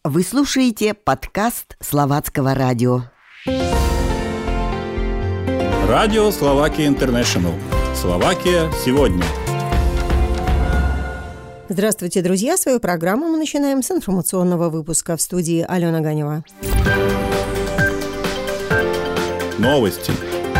Вы слушаете подкаст Словацкого радио. Радио Словакия Интернешнл. Словакия сегодня. Здравствуйте, друзья! Свою программу мы начинаем с информационного выпуска. В студии Алена Ганева. Новости.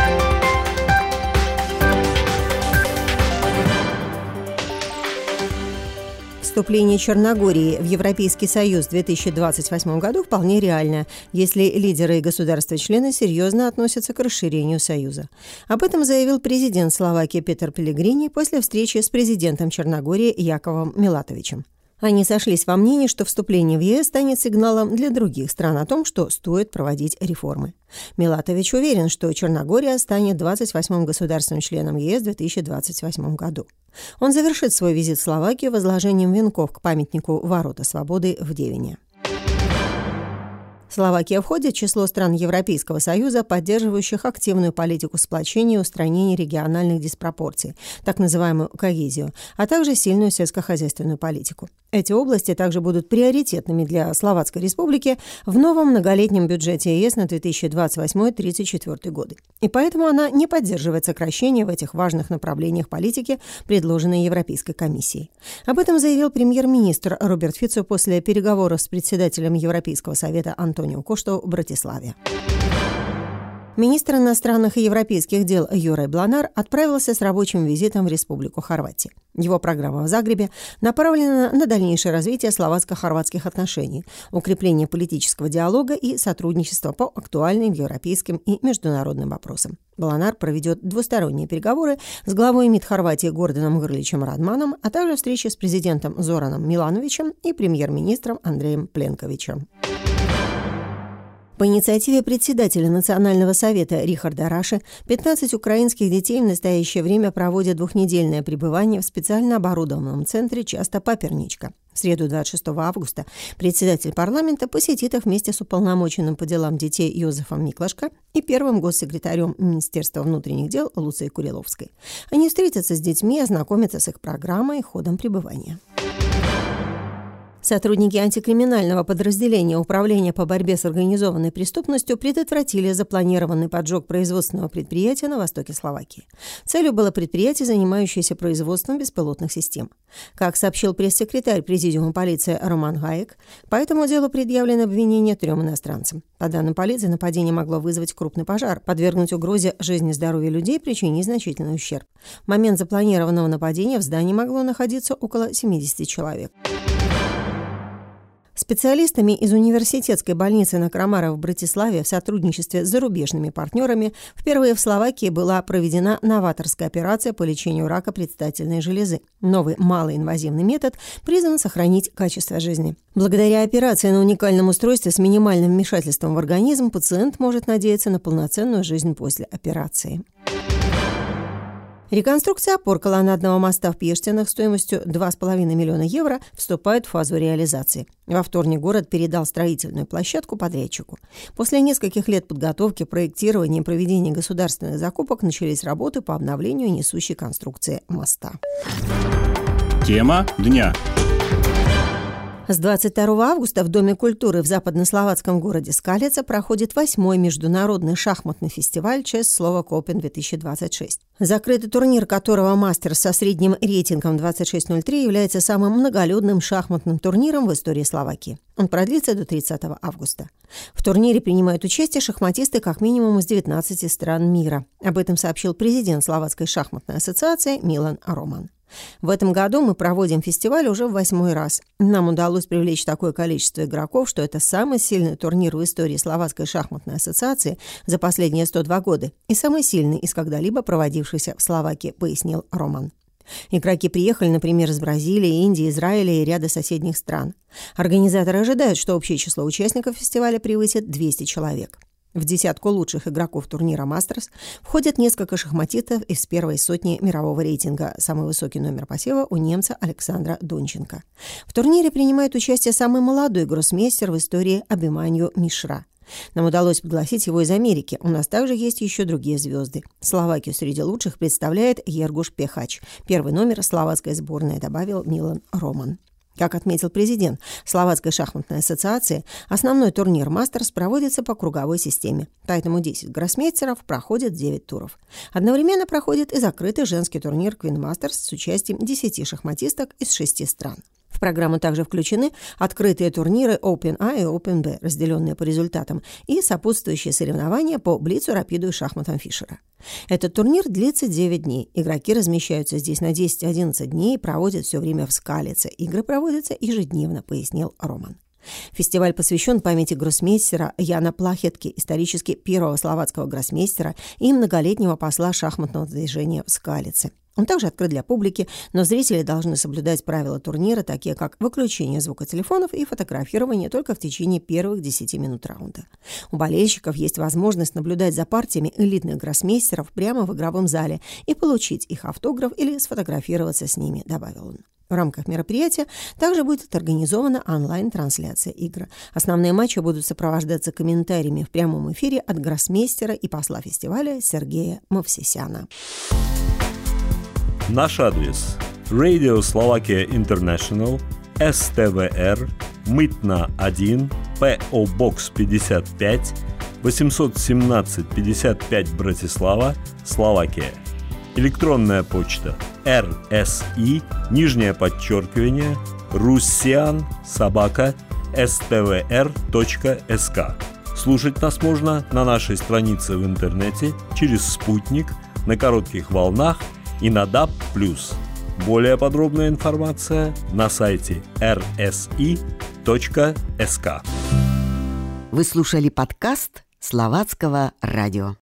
Вступление Черногории в Европейский Союз в 2028 году вполне реально, если лидеры и государства-члены серьезно относятся к расширению Союза. Об этом заявил президент Словакии Петер Пелегрини после встречи с президентом Черногории Яковом Милатовичем. Они сошлись во мнении, что вступление в ЕС станет сигналом для других стран о том, что стоит проводить реформы. Милатович уверен, что Черногория станет 28-м государственным членом ЕС в 2028 году. Он завершит свой визит в Словакию возложением венков к памятнику «Ворота свободы» в Девине. Словакия входит в число стран Европейского Союза, поддерживающих активную политику сплочения и устранения региональных диспропорций, так называемую когезию, а также сильную сельскохозяйственную политику. Эти области также будут приоритетными для Словацкой Республики в новом многолетнем бюджете ЕС на 2028-2034 годы. И поэтому она не поддерживает сокращения в этих важных направлениях политики, предложенной Европейской комиссией. Об этом заявил премьер-министр Роберт Фицо после переговоров с председателем Европейского совета Антонио Кошто в Братиславе. Министр иностранных и европейских дел Юрай Бланар отправился с рабочим визитом в Республику Хорватия. Его программа в Загребе направлена на дальнейшее развитие словацко-хорватских отношений, укрепление политического диалога и сотрудничества по актуальным европейским и международным вопросам. Бланар проведет двусторонние переговоры с главой МИД Хорватии Горданом Грличем Радманом, а также встречи с президентом Зораном Милановичем и премьер-министром Андреем Пленковичем. По инициативе председателя Национального совета Рихарда Раши 15 украинских детей в настоящее время проводят двухнедельное пребывание в специально оборудованном центре «Часта Паперничка». В среду 26 августа председатель парламента посетит их вместе с уполномоченным по делам детей Йозефом Миклашко и первым госсекретарем Министерства внутренних дел Луцией Куриловской. Они встретятся с детьми и ознакомятся с их программой и ходом пребывания. Сотрудники антикриминального подразделения Управления по борьбе с организованной преступностью предотвратили запланированный поджог производственного предприятия на востоке Словакии. Целью было предприятие, занимающееся производством беспилотных систем. Как сообщил пресс-секретарь Президиума полиции Роман Гаек, по этому делу предъявлено обвинение 3 иностранцам. По данным полиции, нападение могло вызвать крупный пожар, подвергнуть угрозе жизни и здоровью людей, причинить значительный ущерб. В момент запланированного нападения в здании могло находиться около 70 человек. Специалистами из университетской больницы на Крамара в Братиславе в сотрудничестве с зарубежными партнерами впервые в Словакии была проведена новаторская операция по лечению рака предстательной железы. Новый малоинвазивный метод призван сохранить качество жизни. Благодаря операции на уникальном устройстве с минимальным вмешательством в организм пациент может надеяться на полноценную жизнь после операции. Реконструкция опор колоннадного моста в Пештинах стоимостью 2,5 миллиона евро вступает в фазу реализации. Во вторник город передал строительную площадку подрядчику. После нескольких лет подготовки, проектирования и проведения государственных закупок начались работы по обновлению несущей конструкции моста. Тема дня. С 22 августа в Доме культуры в западнословацком городе Скалица проходит 8-й международный шахматный фестиваль «Честь Слова Копен-2026». Закрытый турнир, которого «Мастерс» со средним рейтингом 26.03 является самым многолюдным шахматным турниром в истории Словакии. Он продлится до 30 августа. В турнире принимают участие шахматисты как минимум из 19 стран мира. Об этом сообщил президент Словацкой шахматной ассоциации Милан Роман. В этом году мы проводим фестиваль уже в 8-й раз. Нам удалось привлечь такое количество игроков, что это самый сильный турнир в истории Словацкой шахматной ассоциации за последние 102 года и самый сильный из когда-либо проводившийся в Словакии, пояснил Роман. Игроки приехали, например, из Бразилии, Индии, Израиля и ряда соседних стран. Организаторы ожидают, что общее число участников фестиваля превысит 200 человек. В десятку лучших игроков турнира «Мастерс» входят несколько шахматистов из первой сотни мирового рейтинга. Самый высокий номер посева у немца Александра Донченко. В турнире принимает участие самый молодой гроссмейстер в истории Абиманью Мишра. Нам удалось пригласить его из Америки. У нас также есть еще другие звезды. Словакию среди лучших представляет Ергуш Пехач. Первый номер словацкой сборной, добавил Милан Роман. Как отметил президент Словацкой шахматной ассоциации, основной турнир «Мастерс» проводится по круговой системе, поэтому 10 гроссмейстеров проходят 9 туров. Одновременно проходит и закрытый женский турнир «Квин Мастерс» с участием 10 шахматисток из 6 стран. В программу также включены открытые турниры Open A и Open B, разделенные по результатам, и сопутствующие соревнования по блицу, рапиду и шахматам Фишера. Этот турнир длится 9 дней. Игроки размещаются здесь на 10-11 дней и проводят все время в Скалице. Игры проводятся ежедневно, пояснил Роман. Фестиваль посвящен памяти гроссмейстера Яна Плахетки, исторически первого словацкого гроссмейстера и многолетнего посла шахматного движения в Скалице. Он также открыт для публики, но зрители должны соблюдать правила турнира, такие как выключение звука телефонов и фотографирование только в течение первых 10 минут раунда. У болельщиков есть возможность наблюдать за партиями элитных гроссмейстеров прямо в игровом зале и получить их автограф или сфотографироваться с ними, добавил он. В рамках мероприятия также будет организована онлайн-трансляция игр. Основные матчи будут сопровождаться комментариями в прямом эфире от гроссмейстера и посла фестиваля Сергея Мовсисяна. Наш адрес: Radio Slovakia International, СТВР, Мытна 1, ПО Бокс 55, 817 55 Братислава, Словакия. Электронная почта rsi, russian@stvr.sk. Слушать нас можно на нашей странице в интернете, через «Спутник», на коротких волнах и на DAB+. Более подробная информация на сайте rsi.sk. Вы слушали подкаст Словацкого радио.